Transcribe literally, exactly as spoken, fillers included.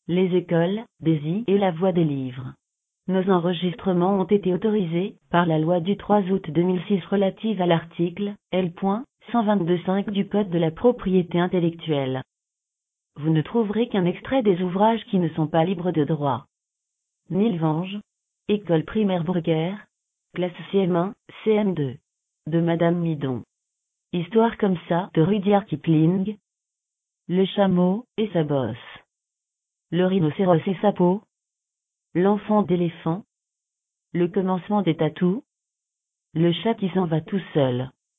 les écoles, Daisy et la voix des livres. Nos enregistrements ont été autorisés par la loi du trois août deux mille six relative à l'article L cent vingt-deux cinq du Code de la propriété intellectuelle. Vous ne trouverez qu'un extrait des ouvrages qui ne sont pas libres de droit. Nilvange, École primaire Bruguère, classe C M un, C M deux. De Madame Midon. Histoire comme ça de Rudyard Kipling. Le chameau et sa bosse. Le rhinocéros et sa peau. L'enfant d'éléphant. Le commencement des tatous. Le chat qui s'en va tout seul.